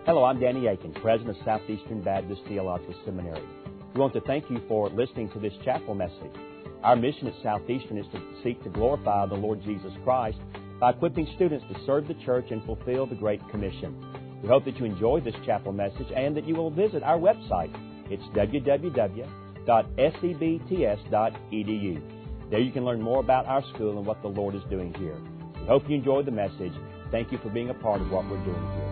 Hello, I'm Danny Aiken, President of Southeastern Baptist Theological Seminary. We want to thank you for listening to this chapel message. Our mission at Southeastern is to seek to glorify the Lord Jesus Christ by equipping students to serve the church and fulfill the Great Commission. We hope that you enjoy this chapel message and that you will visit our website. It's www.sebts.edu. There you can learn more about our school and what the Lord is doing here. We hope you enjoyed the message. Thank you for being a part of what we're doing here.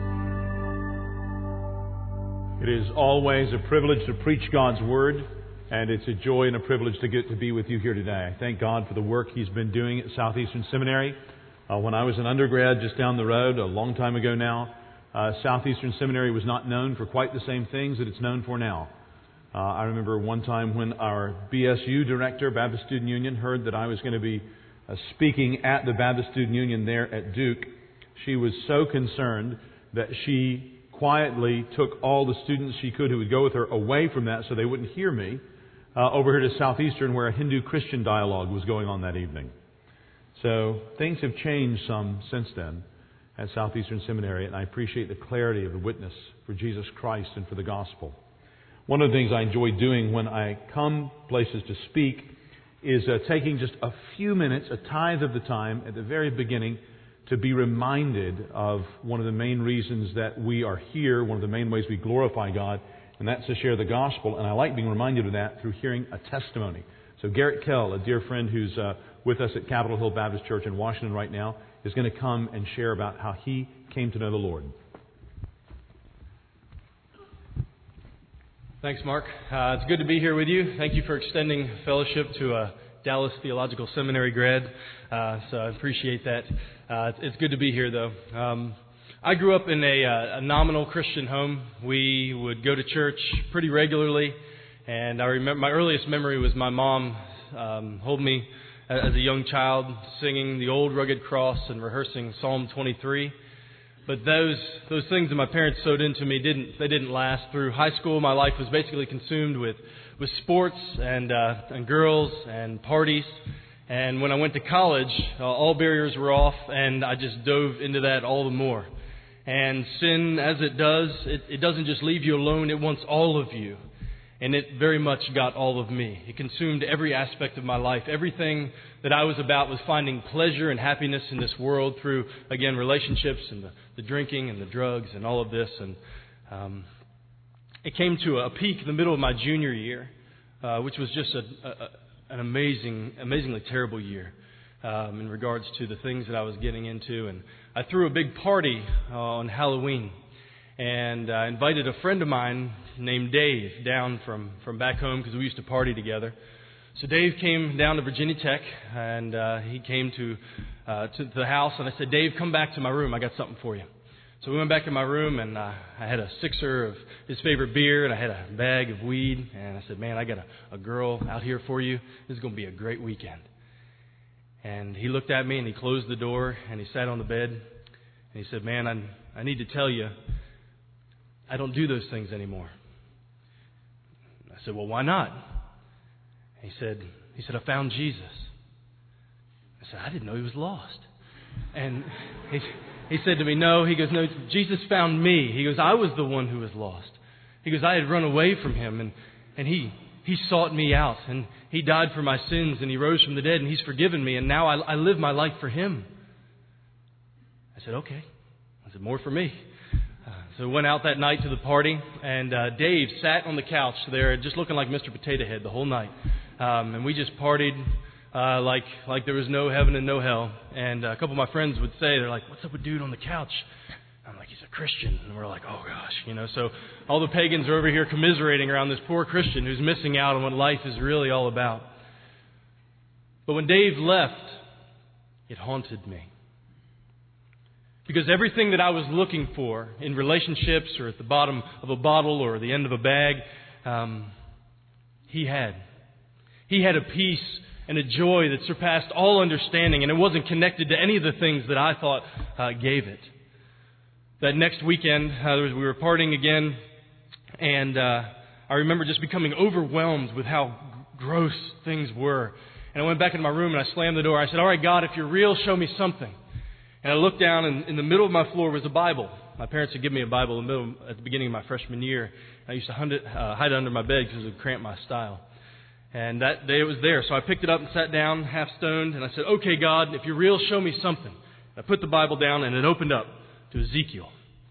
It is always a privilege to preach God's Word, and it's a joy and a privilege to get to be with you here today. I thank God for the work He's been doing at Southeastern Seminary. When I was an undergrad just down the road, a long time ago now, Southeastern Seminary was not known for quite the same things that it's known for now. I remember one time when our BSU director, Baptist Student Union, heard that I was going to be speaking at the Baptist Student Union there at Duke. She was so concerned that she quietly took all the students she could who would go with her away from that so they wouldn't hear me over here to Southeastern, where a Hindu-Christian dialogue was going on that evening. So things have changed some since then at Southeastern Seminary, and I appreciate the clarity of the witness for Jesus Christ and for the gospel. One of the things I enjoy doing when I come places to speak is taking just a few minutes, a tithe of the time at the very beginning, to be reminded of one of the main reasons that we are here, one of the main ways we glorify God, and that's to share the gospel. And I like being reminded of that through hearing a testimony. So Garrett Kell, a dear friend who's with us at Capitol Hill Baptist Church in Washington right now, is going to come and share about how he came to know the Lord. Thanks, Mark. It's good to be here with you. Thank you for extending fellowship to a Dallas Theological Seminary grad. So I appreciate that. It's good to be here, though. I grew up in a nominal Christian home. We would go to church pretty regularly, and I remember my earliest memory was my mom holding me as a young child, singing the old rugged cross and rehearsing Psalm 23. But those things that my parents sowed into me didn't last. Through high school, my life was basically consumed with sports and girls and parties. And when I went to college, all barriers were off, and I just dove into that all the more. And sin, as it does, it doesn't just leave you alone, it wants all of you. And it very much got all of me. It consumed every aspect of my life. Everything that I was about was finding pleasure and happiness in this world through, again, relationships and the drinking and the drugs and all of this. And it came to a peak in the middle of my junior year, which was just an amazingly terrible year in regards to the things that I was getting into. And I threw a big party on Halloween, and I invited a friend of mine named Dave down from back home because we used to party together. So Dave came down to Virginia Tech, and he came to the house, and I said, "Dave, come back to my room. I got something for you." So we went back to my room, and I had a sixer of his favorite beer, and I had a bag of weed. And I said, "Man, I got a girl out here for you. This is going to be a great weekend." And he looked at me, and he closed the door, and he sat on the bed, and he said, "Man, I need to tell you, I don't do those things anymore." I said, "Well, why not?" He said, "I found Jesus." I said, "I didn't know he was lost." And he said to me, "No," he goes, "No, Jesus found me." He goes, "I was the one who was lost." He goes, "I had run away from him, and he sought me out, and he died for my sins, and he rose from the dead, and he's forgiven me, and now I live my life for him." I said, "Okay." I said, "More for me." So we went out that night to the party, and Dave sat on the couch there just looking like Mr. Potato Head the whole night. And we just partied like there was no heaven and no hell. And a couple of my friends would say, they're like, "What's up with dude on the couch?" I'm like, "He's a Christian." And we're like, "Oh gosh," So all the pagans are over here commiserating around this poor Christian who's missing out on what life is really all about. But when Dave left, it haunted me. Because everything that I was looking for in relationships or at the bottom of a bottle or the end of a bag, he had. He had a peace and a joy that surpassed all understanding, and it wasn't connected to any of the things that I thought gave it. That next weekend, we were partying again, and I remember just becoming overwhelmed with how gross things were. And I went back into my room and I slammed the door. I said, "All right, God, if you're real, show me something." And I looked down, and in the middle of my floor was a Bible. My parents had given me a Bible at the beginning of my freshman year. I used to hide it under my bed because it would cramp my style. And that day it was there. So I picked it up and sat down, half stoned, and I said, "Okay, God, if you're real, show me something." And I put the Bible down, and it opened up to Ezekiel.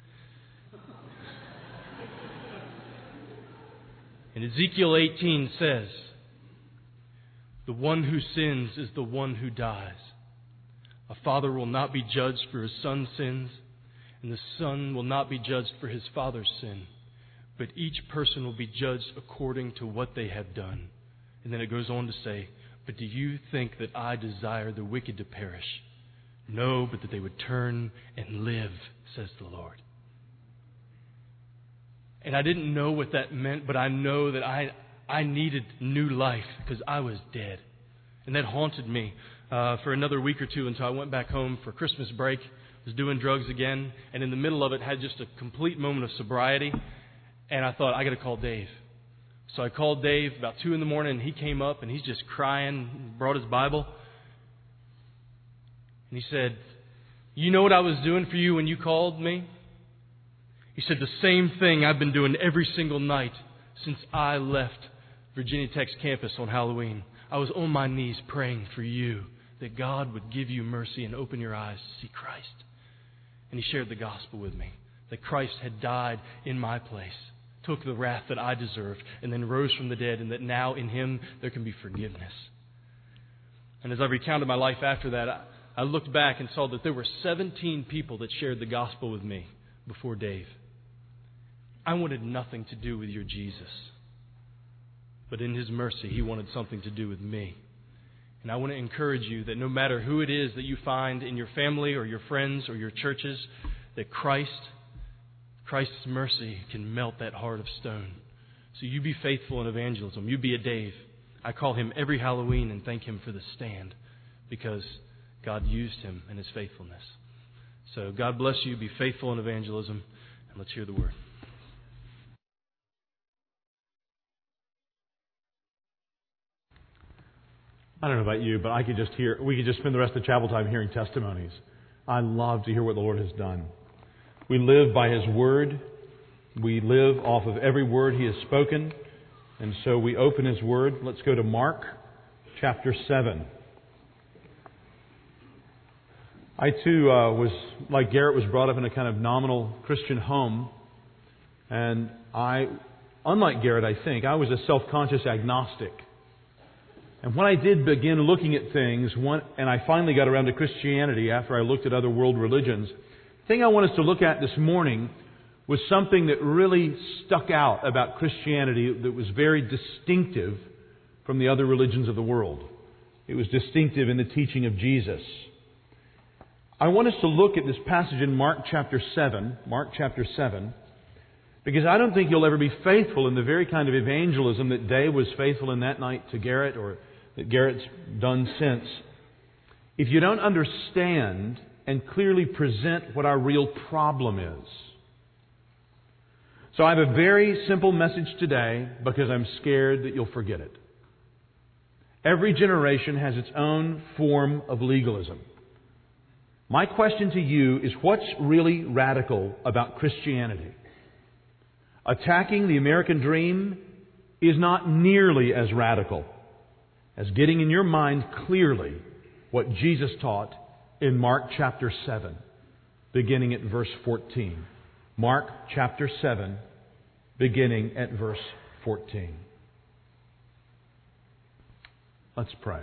And Ezekiel 18 says, "The one who sins is the one who dies. A father will not be judged for his son's sins, and the son will not be judged for his father's sin. But each person will be judged according to what they have done." And then it goes on to say, "But do you think that I desire the wicked to perish? No, but that they would turn and live, says the Lord." And I didn't know what that meant, but I know that I needed new life because I was dead. And that haunted me for another week or two until I went back home for Christmas break. Was doing drugs again, and in the middle of it had just a complete moment of sobriety. And I thought, I got to call Dave. So I called Dave about 2 in the morning, and he came up, and he's just crying, brought his Bible. And he said, "You know what I was doing for you when you called me?" He said, "The same thing I've been doing every single night since I left Virginia Tech's campus on Halloween. I was on my knees praying for you, that God would give you mercy and open your eyes to see Christ." And he shared the gospel with me, that Christ had died in my place, took the wrath that I deserved, and then rose from the dead, and that now in Him there can be forgiveness. And as I recounted my life after that, I looked back and saw that there were 17 people that shared the gospel with me before Dave. I wanted nothing to do with your Jesus. But in His mercy, He wanted something to do with me. And I want to encourage you that no matter who it is that you find in your family or your friends or your churches, that Christ's mercy can melt that heart of stone. So you be faithful in evangelism. You be a Dave. I call him every Halloween and thank him for the stand because God used him in his faithfulness. So God bless you. Be faithful in evangelism. And let's hear the word. I don't know about you, but we could just spend the rest of the chapel time hearing testimonies. I love to hear what the Lord has done. We live by His Word. We live off of every word He has spoken. And so we open His Word. Let's go to Mark chapter 7. I too was, like Garrett, was brought up in a kind of nominal Christian home. And unlike Garrett, I think, I was a self-conscious agnostic. And when I did begin looking at things, and I finally got around to Christianity after I looked at other world religions, the thing I want us to look at this morning was something that really stuck out about Christianity that was very distinctive from the other religions of the world. It was distinctive in the teaching of Jesus. I want us to look at this passage in Mark chapter 7, because I don't think you'll ever be faithful in the very kind of evangelism that Dave was faithful in that night to Garrett, or that Garrett's done since, if you don't understand and clearly present what our real problem is. So I have a very simple message today because I'm scared that you'll forget it. Every generation has its own form of legalism. My question to you is, what's really radical about Christianity? Attacking the American dream is not nearly as radical as getting in your mind clearly what Jesus taught in Mark chapter 7, beginning at verse 14. Mark chapter 7, beginning at verse 14. Let's pray.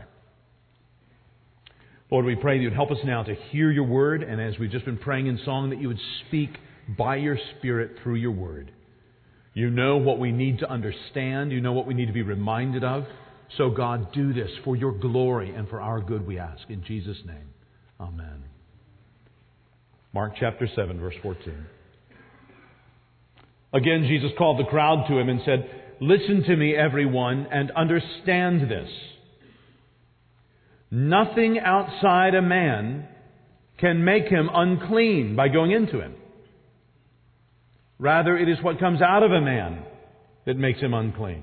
Lord, we pray that you'd help us now to hear your word, and as we've just been praying in song, that you would speak by your Spirit through your word. You know what we need to understand. You know what we need to be reminded of. So God, do this for your glory and for our good, we ask. In Jesus' name, amen. Mark chapter 7, verse 14. Again, Jesus called the crowd to him and said, "Listen to me, everyone, and understand this. Nothing outside a man can make him unclean by going into him. Rather, it is what comes out of a man that makes him unclean."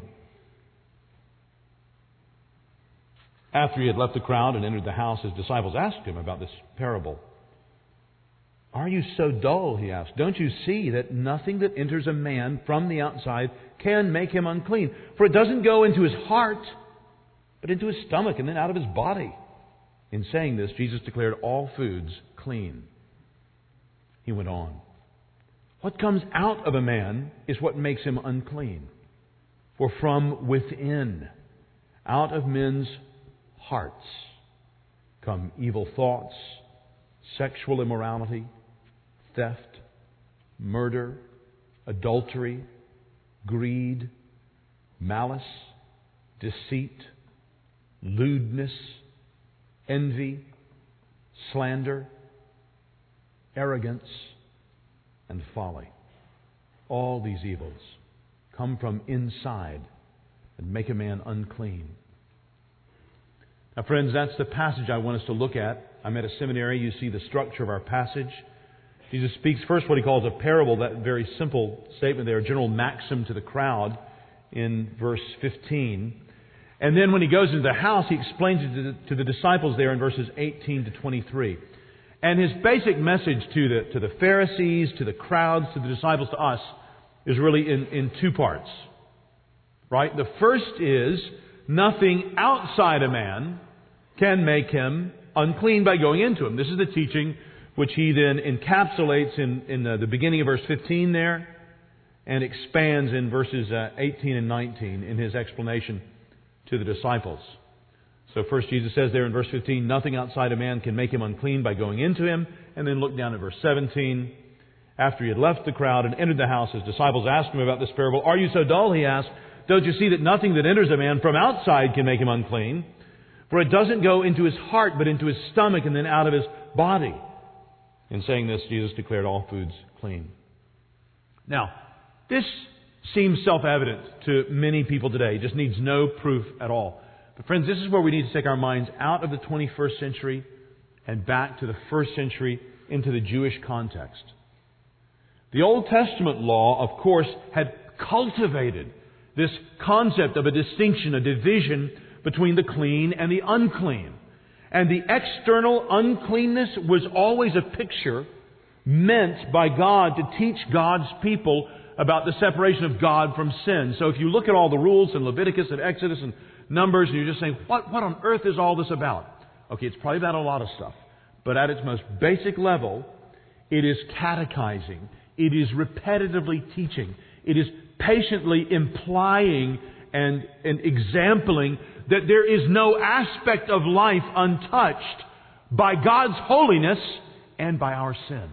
After he had left the crowd and entered the house, his disciples asked him about this parable. Are you so dull, he asked. Don't you see that nothing that enters a man from the outside can make him unclean? For it doesn't go into his heart, but into his stomach and then out of his body. In saying this, Jesus declared all foods clean. He went on. What comes out of a man is what makes him unclean. For from within, out of men's hearts, come evil thoughts, sexual immorality, theft, murder, adultery, greed, malice, deceit, lewdness, envy, slander, arrogance, and folly. All these evils come from inside and make a man unclean. Now, friends, that's the passage I want us to look at. I'm at a seminary. You see the structure of our passage. Jesus speaks first what he calls a parable, that very simple statement there, a general maxim to the crowd in verse 15. And then when he goes into the house, he explains it to the disciples there in verses 18 to 23. And his basic message to the Pharisees, to the crowds, to the disciples, to us, is really in two parts. Right? The first is, nothing outside a man can make him unclean by going into him. This is the teaching which he then encapsulates in the beginning of verse 15 there, and expands in verses 18 and 19 in his explanation to the disciples. So first Jesus says there in verse 15, nothing outside a man can make him unclean by going into him. And then look down at verse 17. After he had left the crowd and entered the house, his disciples asked him about this parable. Are you so dull, he asked. Don't you see that nothing that enters a man from outside can make him unclean? For it doesn't go into his heart, but into his stomach and then out of his body. In saying this, Jesus declared all foods clean. Now, this seems self-evident to many people today. It just needs no proof at all. But friends, this is where we need to take our minds out of the 21st century and back to the first century into the Jewish context. The Old Testament law, of course, had cultivated this concept of a distinction, a division between the clean and the unclean. And the external uncleanness was always a picture meant by God to teach God's people about the separation of God from sin. So if you look at all the rules in Leviticus and Exodus and Numbers, and you're just saying, what on earth is all this about? Okay, it's probably about a lot of stuff. But at its most basic level, it is catechizing. It is repetitively teaching. It is patiently implying and exempling that there is no aspect of life untouched by God's holiness and by our sin.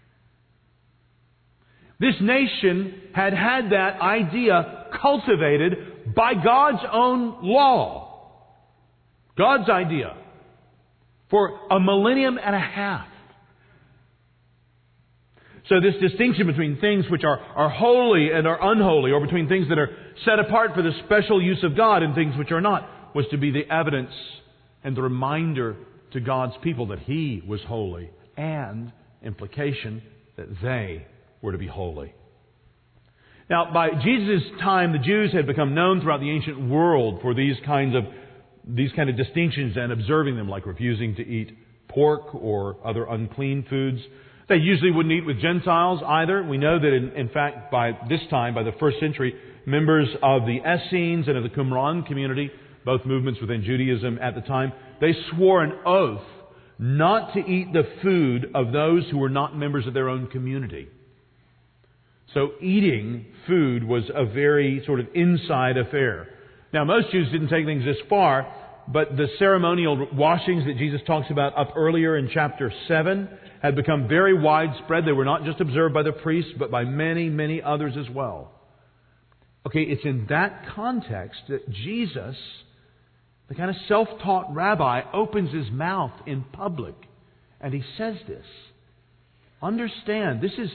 This nation had that idea cultivated by God's own law. God's idea. For a millennium and a half. So this distinction between things which are holy and are unholy, or between things that are set apart for the special use of God and things which are not, was to be the evidence and the reminder to God's people that He was holy, and implication that they were to be holy. Now, by Jesus' time, the Jews had become known throughout the ancient world for these kind of distinctions and observing them, like refusing to eat pork or other unclean foods. They usually wouldn't eat with Gentiles either. We know that, in fact, by this time, by the first century, members of the Essenes and of the Qumran community, both movements within Judaism at the time, they swore an oath not to eat the food of those who were not members of their own community. So eating food was a very sort of inside affair. Now, most Jews didn't take things this far, but the ceremonial washings that Jesus talks about up earlier in chapter 7 had become very widespread. They were not just observed by the priests, but by many, many others as well. Okay, it's in that context that Jesus, the kind of self-taught rabbi, opens his mouth in public. And he says this. Understand, this is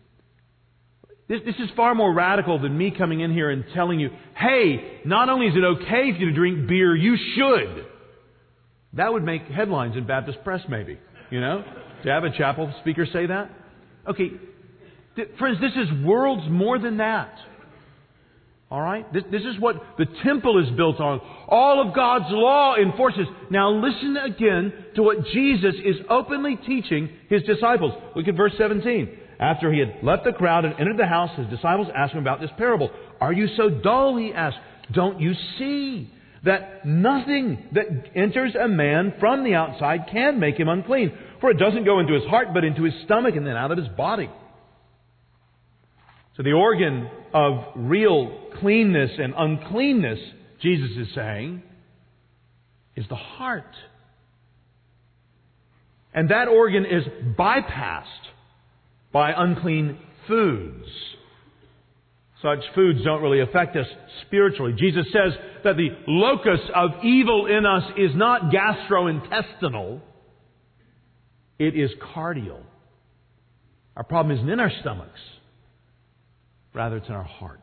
far more radical than me coming in here and telling you, hey, not only is it okay for you to drink beer, you should. That would make headlines in Baptist press maybe, to have a chapel speaker say that. Okay, friends, this is worlds more than that. All right? This is what the temple is built on. All of God's law enforces. Now listen again to what Jesus is openly teaching His disciples. Look at verse 17. After He had left the crowd and entered the house, His disciples asked Him about this parable. Are you so dull? He asked. Don't you see that nothing that enters a man from the outside can make him unclean? For it doesn't go into his heart, but into his stomach and then out of his body. So the organ of real cleanness and uncleanness, Jesus is saying, is the heart. And that organ is bypassed by unclean foods. Such foods don't really affect us spiritually. Jesus says that the locus of evil in us is not gastrointestinal, it is cardial. Our problem isn't in our stomachs. Rather, it's in our hearts.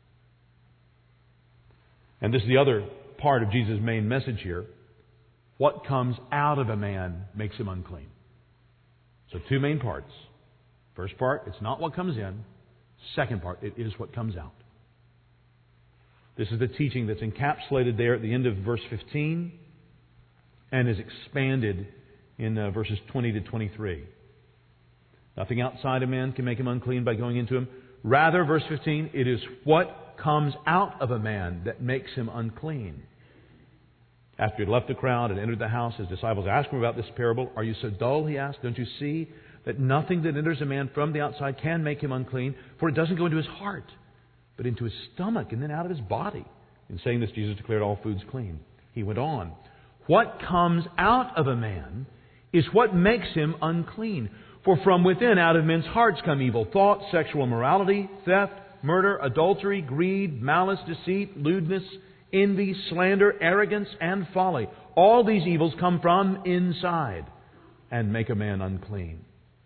And this is the other part of Jesus' main message here. What comes out of a man makes him unclean. So two main parts. First part, it's not what comes in. Second part, it is what comes out. This is the teaching that's encapsulated there at the end of verse 15 and is expanded in verses 20 to 23. Nothing outside a man can make him unclean by going into him. Rather, verse 15, it is what comes out of a man that makes him unclean. After he had left the crowd and entered the house, His disciples asked Him about this parable. Are you so dull? He asked. Don't you see that nothing that enters a man from the outside can make him unclean? For it doesn't go into his heart, but into his stomach and then out of his body. In saying this, Jesus declared all foods clean. He went on. What comes out of a man is what makes him unclean. For from within, out of men's hearts come evil thoughts, sexual immorality, theft, murder, adultery, greed, malice, deceit, lewdness, envy, slander, arrogance, and folly. All these evils come from inside and make a man unclean.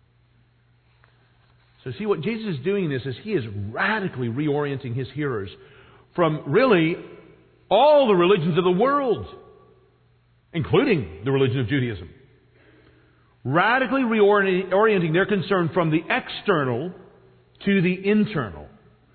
So see, what Jesus is doing in this is He is radically reorienting His hearers from really all the religions of the world, including the religion of Judaism. Radically reorienting their concern from the external to the internal.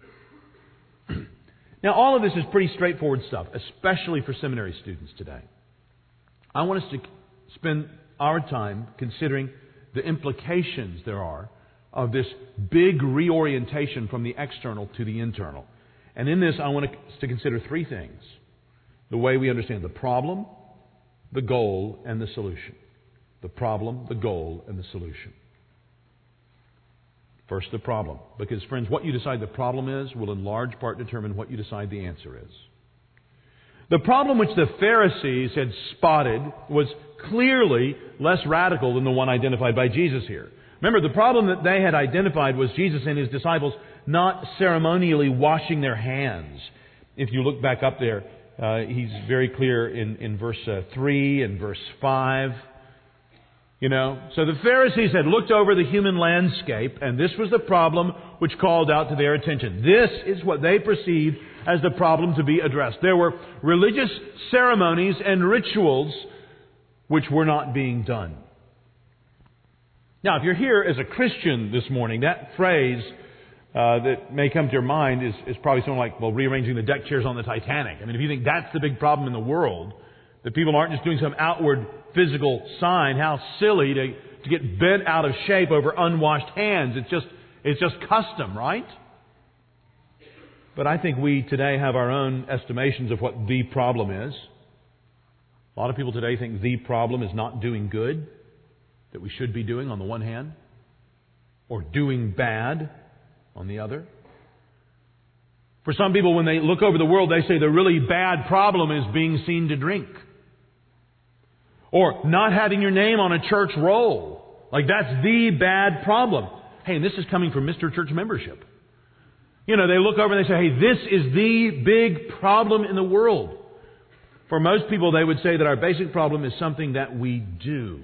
Now, all of this is pretty straightforward stuff, especially for seminary students today. I want us to spend our time considering the implications there are of this big reorientation from the external to the internal. And in this, I want us to consider three things. The way we understand the problem, the goal, and the solution. The problem, the goal, and the solution. First, the problem. Because, friends, what you decide the problem is will in large part determine what you decide the answer is. The problem which the Pharisees had spotted was clearly less radical than the one identified by Jesus here. Remember, the problem that they had identified was Jesus and His disciples not ceremonially washing their hands. If you look back up there, He's very clear in verse 3 and verse 5. So the Pharisees had looked over the human landscape, and this was the problem which called out to their attention. This is what they perceived as the problem to be addressed. There were religious ceremonies and rituals which were not being done. Now, if you're here as a Christian this morning, that phrase that may come to your mind is probably something like, rearranging the deck chairs on the Titanic. I mean, if you think that's the big problem in the world, that people aren't just doing some outward physical sign, how silly to get bent out of shape over unwashed hands. It's just custom, right? But I think we today have our own estimations of what the problem is. A lot of people today think the problem is not doing good, that we should be doing on the one hand, or doing bad on the other. For some people, when they look over the world, they say the really bad problem is being seen to drink. Or not having your name on a church roll. Like that's the bad problem. Hey, and this is coming from Mr. Church membership. They look over and they say, hey, this is the big problem in the world. For most people, they would say that our basic problem is something that we do.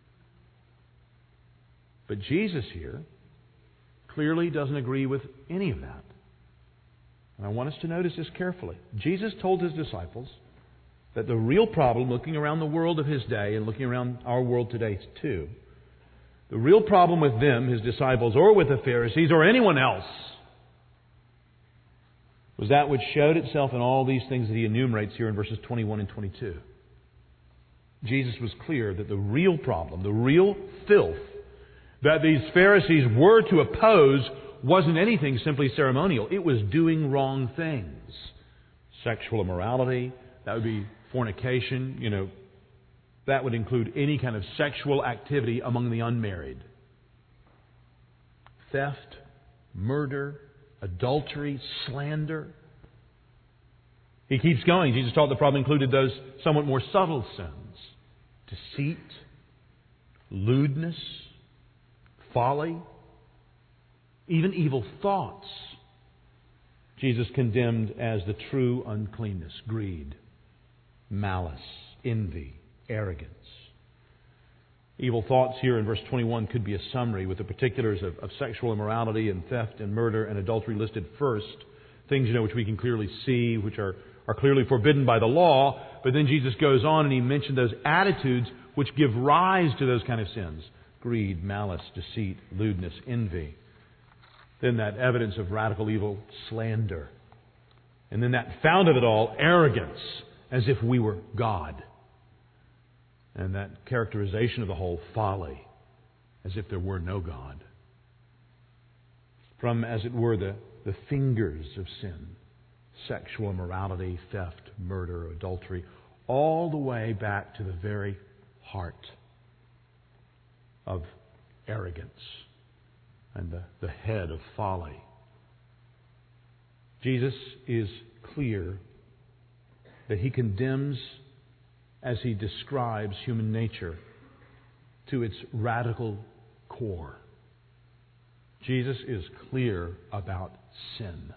But Jesus here clearly doesn't agree with any of that. And I want us to notice this carefully. Jesus told His disciples that the real problem, looking around the world of His day and looking around our world today too, the real problem with them, His disciples, or with the Pharisees, or anyone else, was that which showed itself in all these things that he enumerates here in verses 21 and 22. Jesus was clear that the real problem, the real filth that these Pharisees were to oppose wasn't anything simply ceremonial. It was doing wrong things. Sexual immorality, that would be fornication, that would include any kind of sexual activity among the unmarried. Theft, murder, adultery, slander. He keeps going. Jesus taught the problem included those somewhat more subtle sins. Deceit, lewdness, folly, even evil thoughts. Jesus condemned as the true uncleanness, greed, malice, envy, arrogance. Evil thoughts here in verse 21 could be a summary with the particulars of sexual immorality and theft and murder and adultery listed first. Things, which we can clearly see, which are clearly forbidden by the law. But then Jesus goes on and he mentioned those attitudes which give rise to those kind of sins. Greed, malice, deceit, lewdness, envy. Then that evidence of radical evil, slander. And then that fount of it all, arrogance, as if we were God. And that characterization of the whole, folly, as if there were no God. From, as it were, the fingers of sin, sexual immorality, theft, murder, adultery, all the way back to the very heart of arrogance and the head of folly. Jesus is clear that he condemns as he describes human nature to its radical core. Jesus is clear about sin.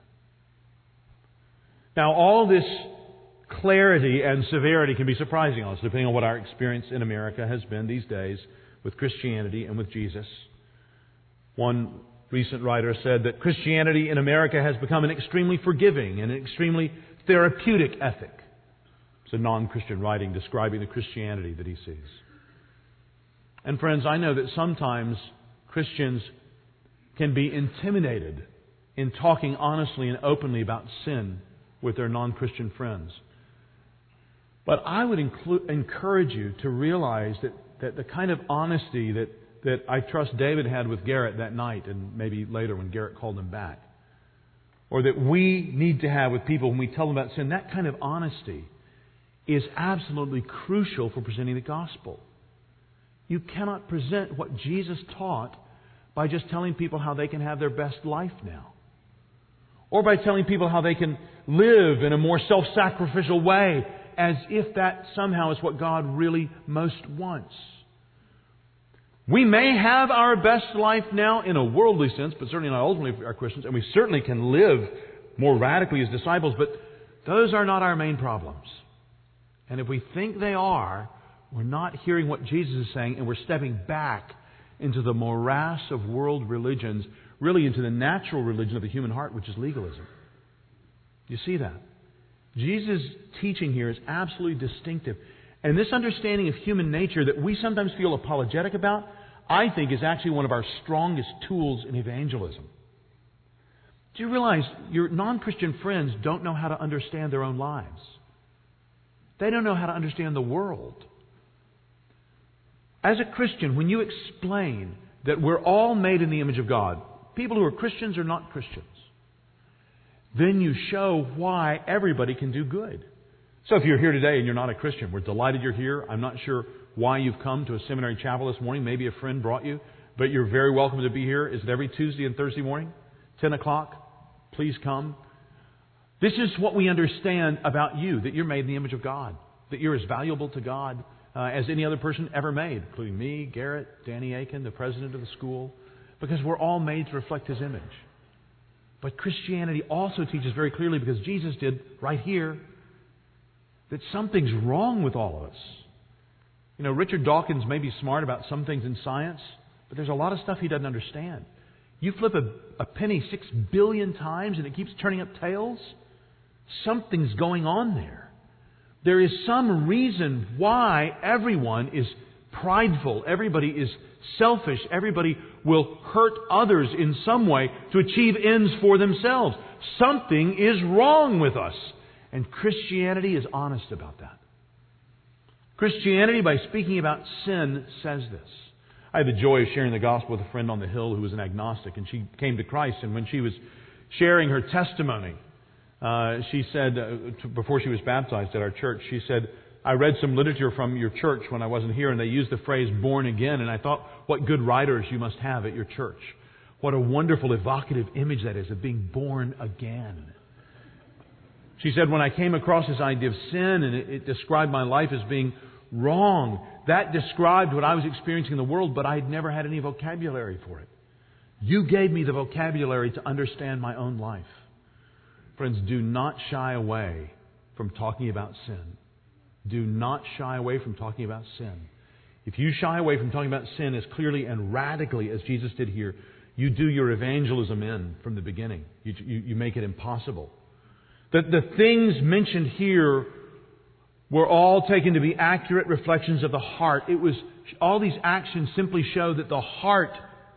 Now, all this clarity and severity can be surprising on us, depending on what our experience in America has been these days with Christianity and with Jesus. One recent writer said that Christianity in America has become an extremely forgiving and an extremely therapeutic ethic. It's a non-Christian writing describing the Christianity that he sees. And friends, I know that sometimes Christians can be intimidated in talking honestly and openly about sin with their non-Christian friends. But I would encourage you to realize that the kind of honesty that I trust David had with Garrett that night, and maybe later when Garrett called him back, or that we need to have with people when we tell them about sin, that kind of honesty is absolutely crucial for presenting the gospel. You cannot present what Jesus taught by just telling people how they can have their best life now, or by telling people how they can live in a more self-sacrificial way, as if that somehow is what God really most wants. We may have our best life now in a worldly sense, but certainly not ultimately for our Christians, and we certainly can live more radically as disciples, but those are not our main problems. And if we think they are, we're not hearing what Jesus is saying, and we're stepping back into the morass of world religions, really into the natural religion of the human heart, which is legalism. You see that? Jesus' teaching here is absolutely distinctive. And this understanding of human nature that we sometimes feel apologetic about, I think is actually one of our strongest tools in evangelism. Do you realize your non-Christian friends don't know how to understand their own lives? They don't know how to understand the world. As a Christian, when you explain that we're all made in the image of God, people who are Christians or not Christians, then you show why everybody can do good. So if you're here today and you're not a Christian, we're delighted you're here. I'm not sure why you've come to a seminary chapel this morning. Maybe a friend brought you, but you're very welcome to be here. Is it every Tuesday and Thursday morning? 10 o'clock? Please come. This is what we understand about you, that you're made in the image of God, that you're as valuable to God as any other person ever made, including me, Garrett, Danny Aiken, the president of the school, because we're all made to reflect His image. But Christianity also teaches very clearly, because Jesus did right here, that something's wrong with all of us. You know, Richard Dawkins may be smart about some things in science, but there's a lot of stuff he doesn't understand. You flip a penny 6 billion times and it keeps turning up tails. Something's going on there. There is some reason why everyone is prideful. Everybody is selfish. Everybody will hurt others in some way to achieve ends for themselves. Something is wrong with us. And Christianity is honest about that. Christianity, by speaking about sin, says this. I had the joy of sharing the gospel with a friend on the Hill who was an agnostic, and she came to Christ, and when she was sharing her testimony, she said, before she was baptized at our church, she said, I read some literature from your church when I wasn't here, and they used the phrase born again, and I thought, what good writers you must have at your church. What a wonderful, evocative image that is of being born again. She said, when I came across this idea of sin, and it described my life as being wrong, that described what I was experiencing in the world, but I had never had any vocabulary for it. You gave me the vocabulary to understand my own life. Friends, do not shy away from talking about sin. Do not shy away from talking about sin. If you shy away from talking about sin as clearly and radically as Jesus did here, you do your evangelism in from the beginning. You make it impossible. The things mentioned here were all taken to be accurate reflections of the heart. All these actions simply show that the heart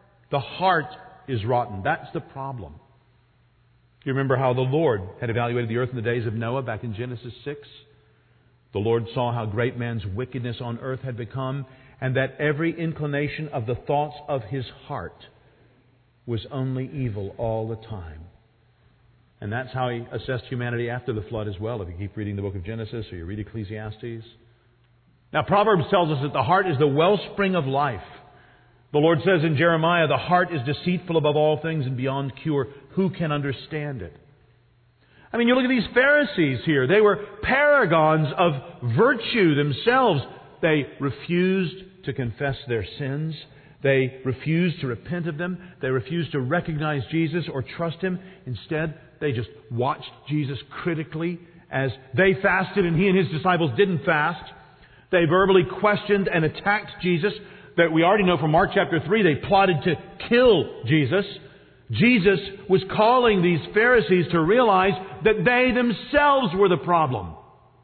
is rotten. That's the problem. You remember how the Lord had evaluated the earth in the days of Noah back in Genesis 6? The Lord saw how great man's wickedness on earth had become, and that every inclination of the thoughts of his heart was only evil all the time. And that's how He assessed humanity after the flood as well, if you keep reading the book of Genesis or you read Ecclesiastes. Now, Proverbs tells us that the heart is the wellspring of life. The Lord says in Jeremiah, the heart is deceitful above all things and beyond cure. Who can understand it? I mean, you look at these Pharisees here. They were paragons of virtue themselves. They refused to confess their sins. They refused to repent of them. They refused to recognize Jesus or trust Him. Instead, they just watched Jesus critically as they fasted and He and His disciples didn't fast. They verbally questioned and attacked Jesus. That we already know from Mark chapter 3, they plotted to kill Jesus. Jesus was calling these Pharisees to realize that they themselves were the problem.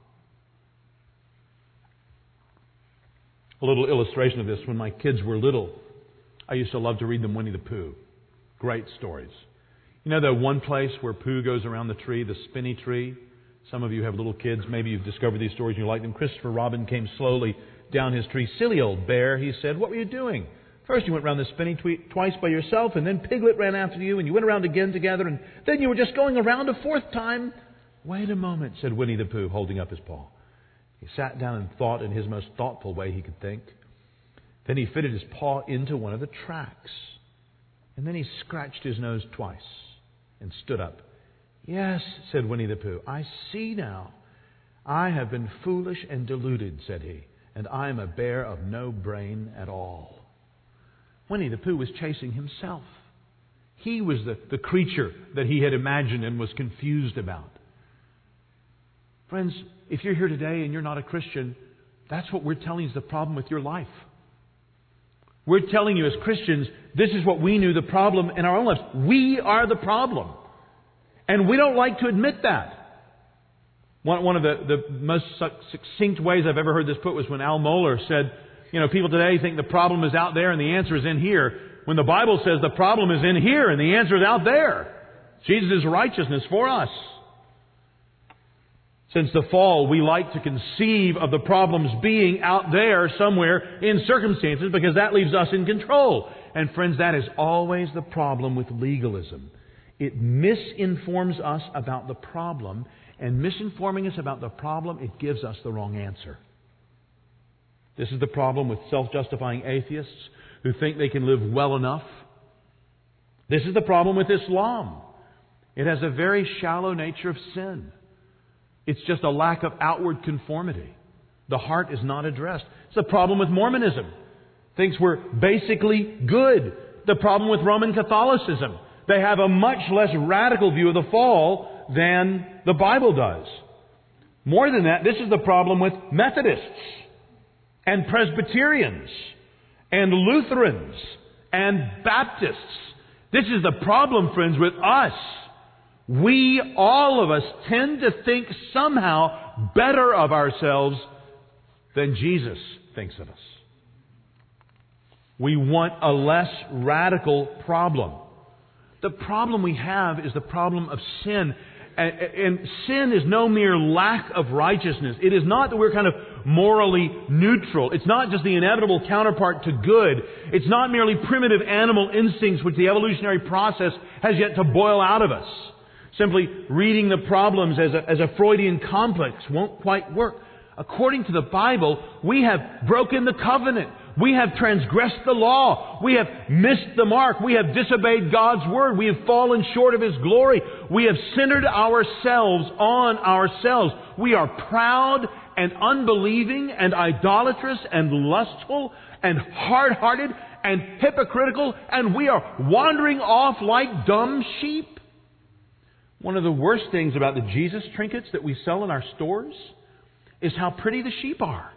A little illustration of this. When my kids were little, I used to love to read them Winnie the Pooh. Great stories. You know the one place where Pooh goes around the tree, the spinny tree? Some of you have little kids. Maybe you've discovered these stories and you like them. Christopher Robin came slowly down his tree. Silly old bear, he said. What were you doing? First you went round the spinning tree twice by yourself, and then Piglet ran after you, and you went around again together, and then you were just going around a fourth time. Wait a moment, said Winnie the Pooh, holding up his paw. He sat down and thought in his most thoughtful way he could think. Then he fitted his paw into one of the tracks. And then he scratched his nose twice and stood up. Yes, said Winnie the Pooh, I see now. I have been foolish and deluded, said he, and I am a bear of no brain at all. Winnie the Pooh was chasing himself. He was the creature that he had imagined and was confused about. Friends, if you're here today and you're not a Christian, that's what we're telling you is the problem with your life. We're telling you as Christians, this is what we knew the problem in our own lives. We are the problem. And we don't like to admit that. One of the most succinct ways I've ever heard this put was when Al Mohler said, people today think the problem is out there and the answer is in here. When the Bible says the problem is in here and the answer is out there. Jesus' righteousness for us. Since the fall, we like to conceive of the problems being out there somewhere in circumstances because that leaves us in control. And friends, that is always the problem with legalism. It misinforms us about the problem, and misinforming us about the problem, it gives us the wrong answer. This is the problem with self-justifying atheists who think they can live well enough. This is the problem with Islam. It has a very shallow nature of sin. It's just a lack of outward conformity. The heart is not addressed. It's the problem with Mormonism. Thinks we're basically good. The problem with Roman Catholicism. They have a much less radical view of the fall than the Bible does. More than that, this is the problem with Methodists and Presbyterians and Lutherans and Baptists. This is the problem, friends, with us. We, all of us, tend to think somehow better of ourselves than Jesus thinks of us. We want a less radical problem. The problem we have is the problem of sin. And sin is no mere lack of righteousness. It is not that we're kind of morally neutral. It's not just the inevitable counterpart to good. It's not merely primitive animal instincts which the evolutionary process has yet to boil out of us. Simply reading the problems as a Freudian complex won't quite work. According to the Bible, we have broken the covenant. We have transgressed the law. We have missed the mark. We have disobeyed God's word. We have fallen short of His glory. We have centered ourselves on ourselves. We are proud and unbelieving and idolatrous and lustful and hard-hearted and hypocritical, and we are wandering off like dumb sheep. One of the worst things about the Jesus trinkets that we sell in our stores is how pretty the sheep are.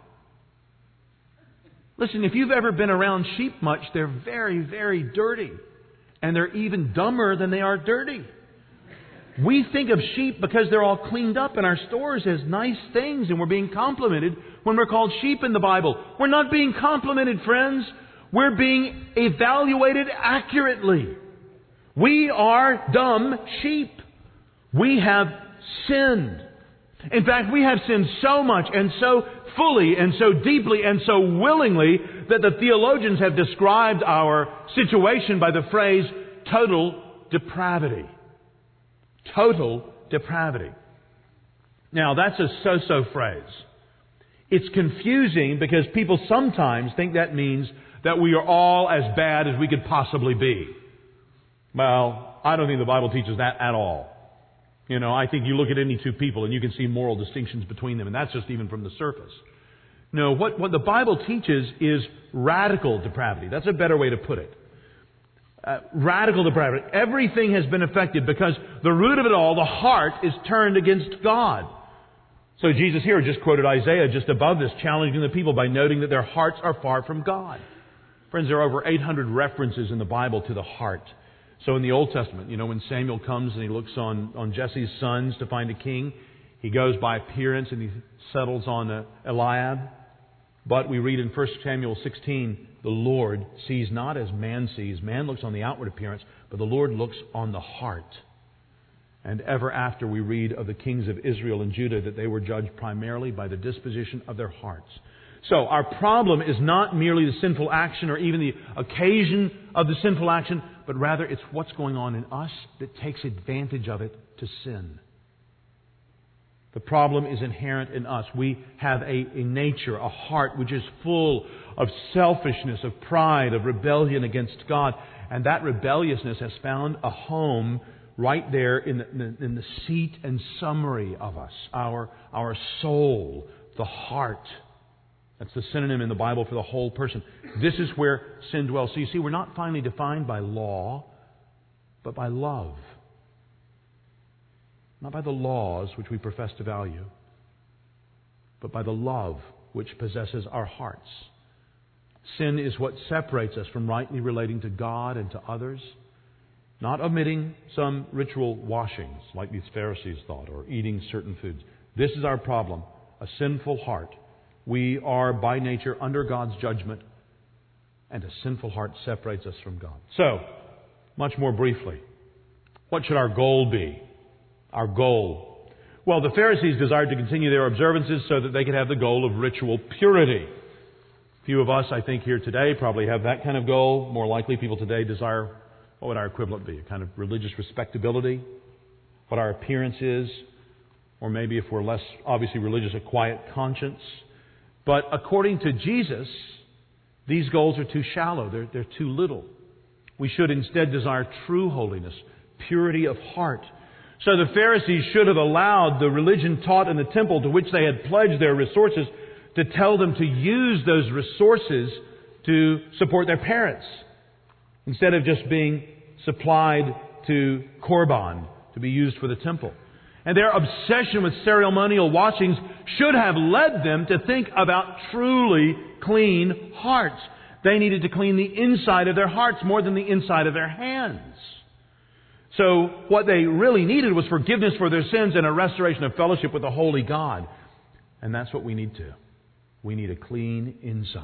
Listen, if you've ever been around sheep much, they're very, very dirty. And they're even dumber than they are dirty. We think of sheep because they're all cleaned up in our stores as nice things, and we're being complimented when we're called sheep in the Bible. We're not being complimented, friends. We're being evaluated accurately. We are dumb sheep. We have sinned. In fact, we have sinned so much and so fully and so deeply and so willingly that the theologians have described our situation by the phrase total depravity. Total depravity. Now, that's a so-so phrase. It's confusing because people sometimes think that means that we are all as bad as we could possibly be. Well, I don't think the Bible teaches that at all. You know, I think you look at any two people and you can see moral distinctions between them, and that's just even from the surface. No, what the Bible teaches is radical depravity. That's a better way to put it. Radical depravity. Everything has been affected because the root of it all, the heart, is turned against God. So Jesus here just quoted Isaiah just above this, challenging the people by noting that their hearts are far from God. Friends, there are over 800 references in the Bible to the heart. So in the Old Testament, you know, when Samuel comes and he looks on Jesse's sons to find a king, he goes by appearance and he settles on Eliab. But we read in 1 Samuel 16, the Lord sees not as man sees. Man looks on the outward appearance, but the Lord looks on the heart. And ever after we read of the kings of Israel and Judah that they were judged primarily by the disposition of their hearts. So our problem is not merely the sinful action or even the occasion of the sinful action, but rather it's what's going on in us that takes advantage of it to sin. The problem is inherent in us. We have a nature, a heart, which is full of selfishness, of pride, of rebellion against God. And that rebelliousness has found a home right there in the seat and summary of us, our soul, the heart. That's the synonym in the Bible for the whole person. This is where sin dwells. So you see, we're not finally defined by law, but by love. Not by the laws which we profess to value, but by the love which possesses our hearts. Sin is what separates us from rightly relating to God and to others, not omitting some ritual washings like these Pharisees thought, or eating certain foods. This is our problem, a sinful heart. We are by nature under God's judgment, and a sinful heart separates us from God. So, much more briefly, what should our goal be? Our goal. Well, the Pharisees desired to continue their observances so that they could have the goal of ritual purity. Few of us, I think, here today probably have that kind of goal. More likely, people today desire, what would our equivalent be? A kind of religious respectability? What our appearance is? Or maybe, if we're less obviously religious, a quiet conscience. But according to Jesus, these goals are too shallow. They're too little. We should instead desire true holiness, purity of heart. So the Pharisees should have allowed the religion taught in the temple to which they had pledged their resources to tell them to use those resources to support their parents, instead of just being supplied to Korban, to be used for the temple. And their obsession with ceremonial washings should have led them to think about truly clean hearts. They needed to clean the inside of their hearts more than the inside of their hands. So what they really needed was forgiveness for their sins and a restoration of fellowship with the holy God. And that's what we need too. We need a clean inside.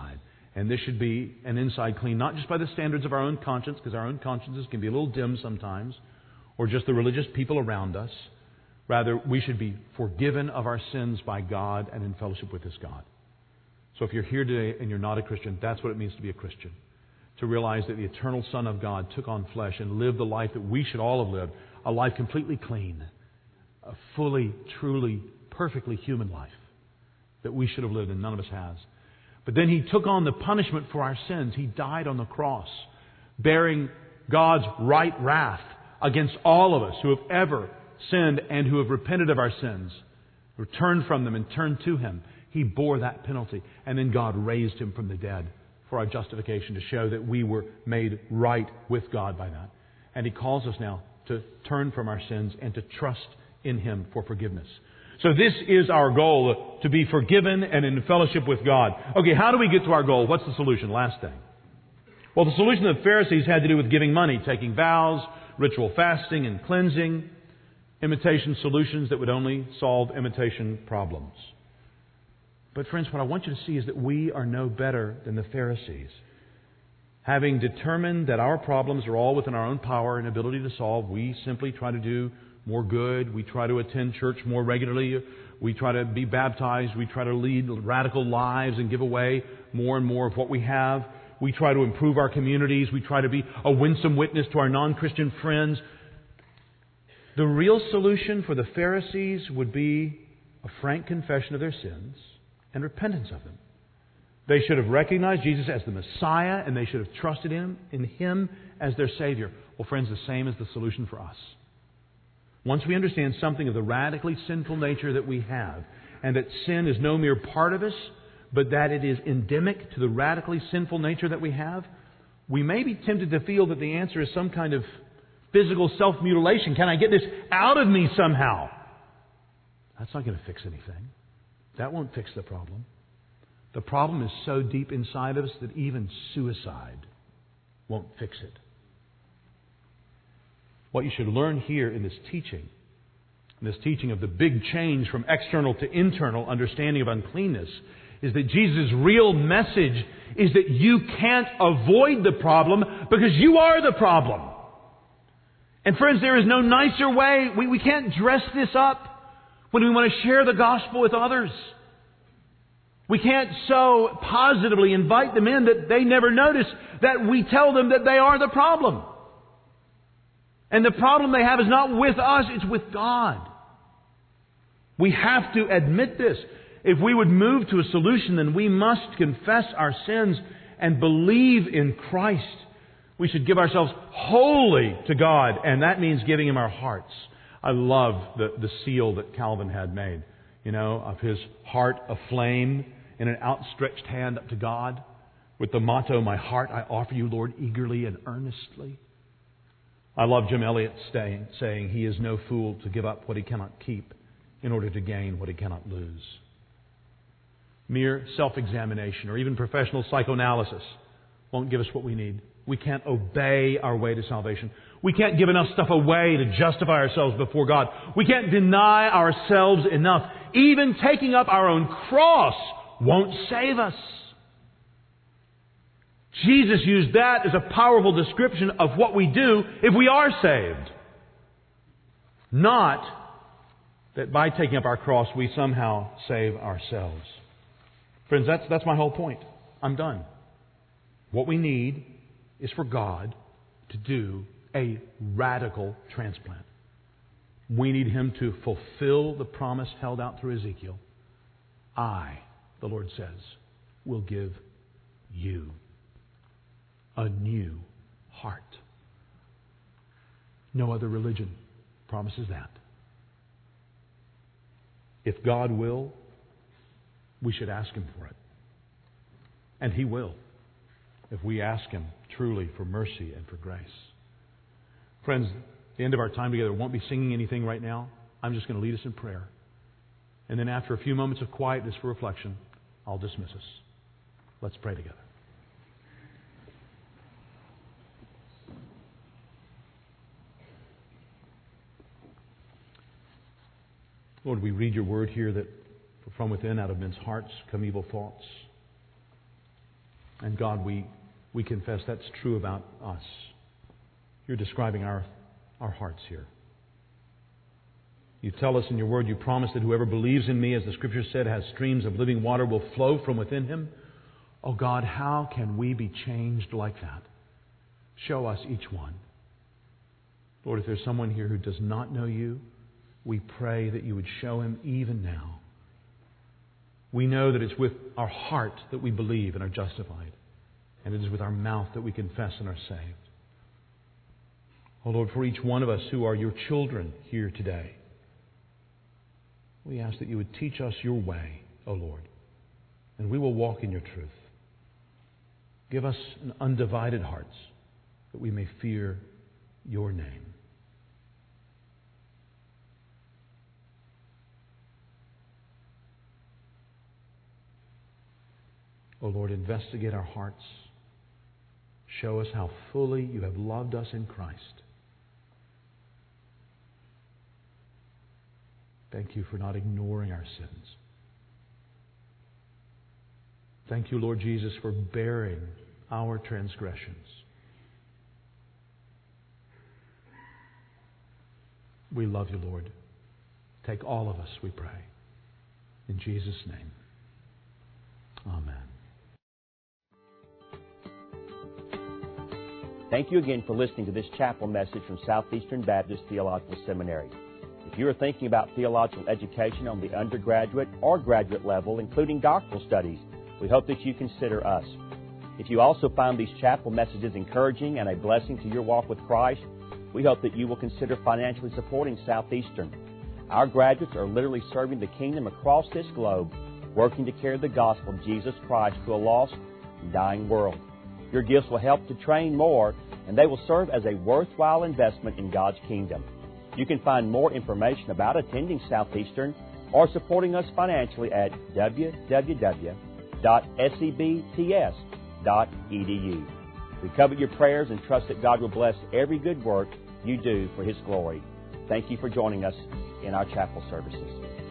And this should be an inside clean, not just by the standards of our own conscience, because our own consciences can be a little dim sometimes, or just the religious people around us. Rather, we should be forgiven of our sins by God and in fellowship with this God. So if you're here today and you're not a Christian, that's what it means to be a Christian. To realize that the eternal Son of God took on flesh and lived the life that we should all have lived, a life completely clean, a fully, truly, perfectly human life that we should have lived and none of us has. But then He took on the punishment for our sins. He died on the cross, bearing God's right wrath against all of us who have ever sinned and who have repented of our sins, returned from them and turned to Him. He bore that penalty. And then God raised Him from the dead for our justification, to show that we were made right with God by that. And He calls us now to turn from our sins and to trust in Him for forgiveness. So this is our goal, to be forgiven and in fellowship with God. Okay, how do we get to our goal? What's the solution? Last thing. Well, the solution of the Pharisees had to do with giving money, taking vows, ritual fasting and cleansing, imitation solutions that would only solve imitation problems. But friends, what I want you to see is that we are no better than the Pharisees. Having determined that our problems are all within our own power and ability to solve, we simply try to do more good. We try to attend church more regularly. We try to be baptized. We try to lead radical lives and give away more and more of what we have. We try to improve our communities. We try to be a winsome witness to our non-Christian friends. The real solution for the Pharisees would be a frank confession of their sins and repentance of them. They should have recognized Jesus as the Messiah, and they should have trusted in Him as their Savior. Well, friends, the same is the solution for us. Once we understand something of the radically sinful nature that we have, and that sin is no mere part of us, but that it is endemic to the radically sinful nature that we have, we may be tempted to feel that the answer is some kind of physical self-mutilation. Can I get this out of me somehow? That's not going to fix anything. That won't fix the problem. The problem is so deep inside of us that even suicide won't fix it. What you should learn here in this teaching of the big change from external to internal understanding of uncleanness, is that Jesus' real message is that you can't avoid the problem because you are the problem. And friends, there is no nicer way. We can't dress this up when we want to share the gospel with others. We can't so positively invite them in that they never notice that we tell them that they are the problem. And the problem they have is not with us, it's with God. We have to admit this. If we would move to a solution, then we must confess our sins and believe in Christ. We should give ourselves wholly to God, and that means giving Him our hearts. I love the seal that Calvin had made, of his heart aflame and an outstretched hand up to God with the motto, "My heart I offer you, Lord, eagerly and earnestly." I love Jim Elliot saying, "He is no fool to give up what he cannot keep in order to gain what he cannot lose." Mere self-examination or even professional psychoanalysis won't give us what we need. We can't obey our way to salvation. We can't give enough stuff away to justify ourselves before God. We can't deny ourselves enough. Even taking up our own cross won't save us. Jesus used that as a powerful description of what we do if we are saved. Not that by taking up our cross we somehow save ourselves. Friends, that's my whole point. I'm done. What we need is for God to do a radical transplant. We need Him to fulfill the promise held out through Ezekiel. I, the Lord says, will give you a new heart. No other religion promises that. If God will, we should ask Him for it. And He will, if we ask Him truly for mercy and for grace. Friends, the end of our time together, won't be singing anything right now. I'm just going to lead us in prayer. And then after a few moments of quietness for reflection, I'll dismiss us. Let's pray together. Lord, we read Your Word here that from within, out of men's hearts, come evil thoughts. And God, we confess that's true about us. You're describing our hearts here. You tell us in your word, you promise that whoever believes in me, as the Scripture said, has streams of living water will flow from within him. Oh God, how can we be changed like that? Show us each one. Lord, if there's someone here who does not know you, we pray that you would show him even now. We know that it's with our heart that we believe and are justified. And it is with our mouth that we confess and are saved. Oh Lord, for each one of us who are your children here today, we ask that you would teach us your way, O Lord, and we will walk in your truth. Give us an undivided hearts that we may fear your name. O Lord, investigate our hearts. Show us how fully you have loved us in Christ. Thank you for not ignoring our sins. Thank you, Lord Jesus, for bearing our transgressions. We love you, Lord. Take all of us, we pray. In Jesus' name. Amen. Thank you again for listening to this chapel message from Southeastern Baptist Theological Seminary. If you are thinking about theological education on the undergraduate or graduate level, including doctoral studies, we hope that you consider us. If you also find these chapel messages encouraging and a blessing to your walk with Christ, we hope that you will consider financially supporting Southeastern. Our graduates are literally serving the kingdom across this globe, working to carry the gospel of Jesus Christ to a lost and dying world. Your gifts will help to train more, and they will serve as a worthwhile investment in God's kingdom. You can find more information about attending Southeastern or supporting us financially at www.sebts.edu. We covet your prayers and trust that God will bless every good work you do for His glory. Thank you for joining us in our chapel services.